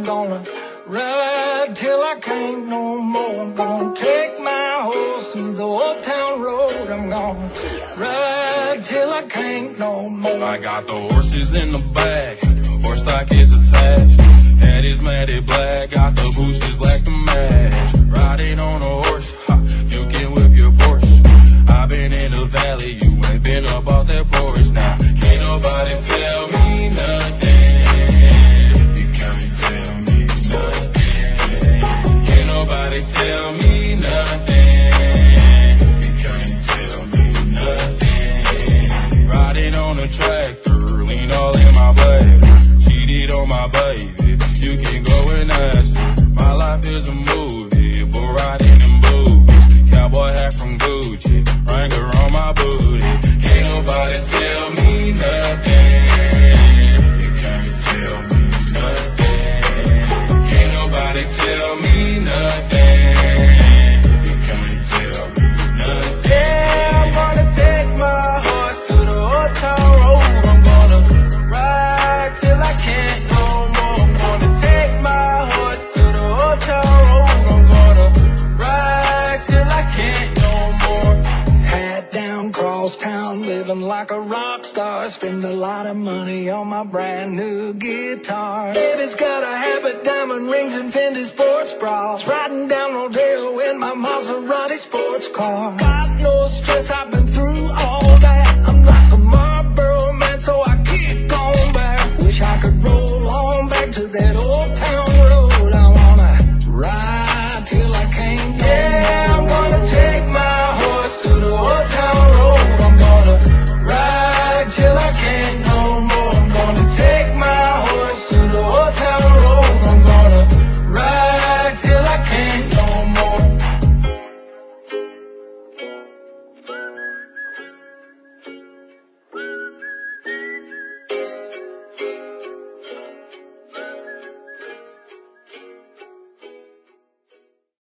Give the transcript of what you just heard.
gonna ride till I can't no more. I'm gonna take my horse through the old town road. I'm gonna ride till I can't no more. I got the horses in the back, horse stock is attached. Head is matted black, got the boosters black to match. Riding on a horse, ha, you can whip your Porsche. I've been in the valley, you ain't been up off that porch. Now, can't nobody tell me nothing. You can't tell me nothing. Can't nobody tell me nothing. You can't tell me nothing. Riding on a tractor, lean all in my blood. Cheated on my baby. You can go and ask me. My life is a movie, but riding in boots. Cowboy hat from Gucci, Wrangler on my booty. Can't nobody tell me nothing. You can't tell me nothing. Can't nobody tell me nothing. You can't tell me nothing. Yeah, I'm gonna take my horse to the old town road. I'm gonna ride till I can't no more. I'm gonna take my horse to the old town road. I'm gonna ride till I can't no more. Hat down, cross town, living like a rock star. Spend a lot of money on my brand new guitar. Baby's got a habit, diamond rings and Fendi sports bras. Riding down Rodeo in my Maserati sports car. Got no stress, I've